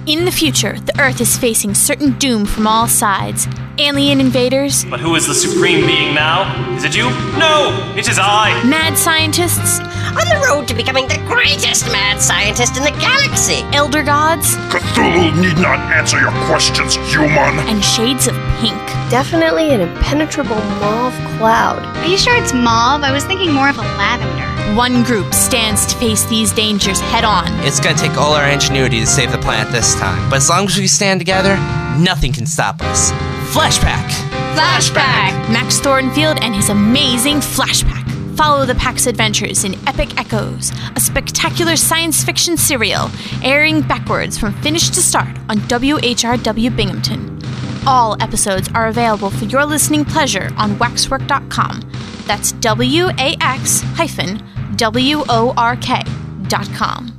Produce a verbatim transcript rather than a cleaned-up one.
In the future, the Earth is facing certain doom from all sides. Alien invaders. But who is the supreme being now? Is it you? No! It is I! Mad scientists. On the road to becoming the greatest mad scientist in the galaxy. Elder gods. Cthulhu need not answer your questions, human. And shades of pink. Definitely an impenetrable mauve cloud. Are you sure it's mauve? I was thinking more of a lavender. One group stands to face these dangers head on. It's gonna take all our ingenuity to save the planet this time. But as long as we stand together, nothing can stop us. Flashback! Flashback! Max Thornfield and his amazing Flashback. Follow the Pack's adventures in Epic Echoes, a spectacular science fiction serial airing backwards from finish to start on W H R W Binghamton. All episodes are available for your listening pleasure on waxwork dot com. That's W A X hyphen W O R K dot com.